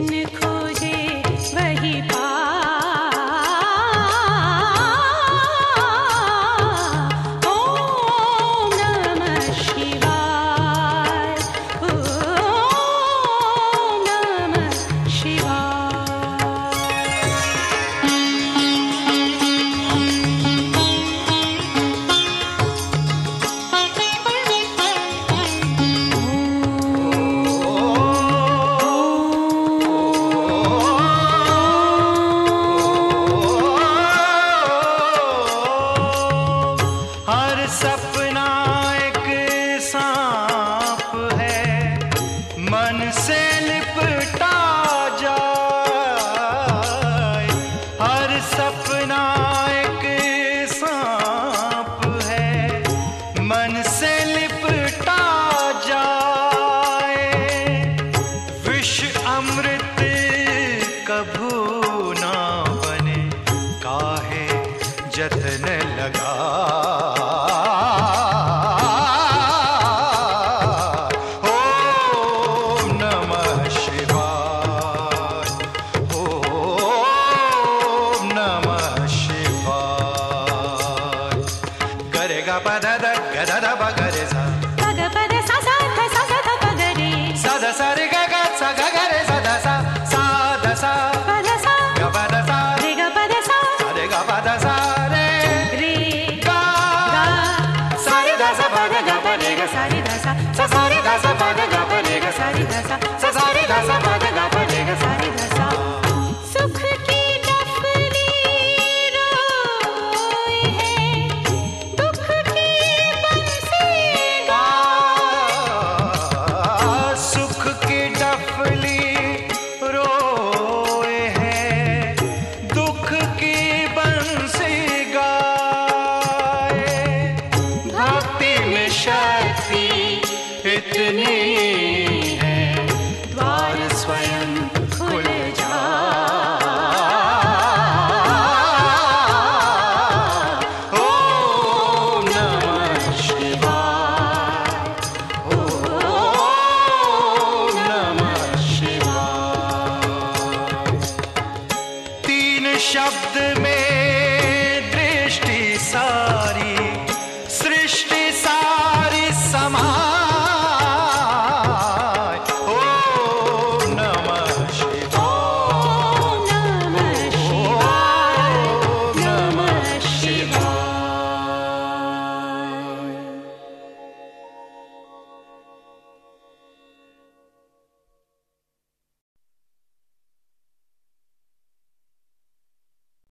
सपना एक सांप है, मन से लिपटा जाए। हर सपना एक सांप है, मन से लिपटा जाए। विष अमृत कभू ना बने, काहे जतन लगा। पद द ग ध ध प ग रे सा ग प द सा सा ध सा सा ध प ग रे सा ध सा रे ग ग सा ग ग रे सा ध सा सा ध सा प ध सा ग प ध सा रे ग प ध सा सा रे ग प ध सा रे रे ग सा रे ध सा प ध ग प रे ग सा रे ध सा सा सा रे ध सा प ध ग प रे ग सा रे ध सा सा सा रे ध सा प ध ग प रे ग सा रे ध सा। सुख की डफली रोए है, दुख की बंसी गाए। सुख की डफली रोए है, दुख की बंसी गाए। भक्ति में शक्ति इतनी है, द्वार स्वयं खुल जाए। ओम नमः शिवाय, ओम नमः शिवाय। तीन शब्द में दृष्टि सारी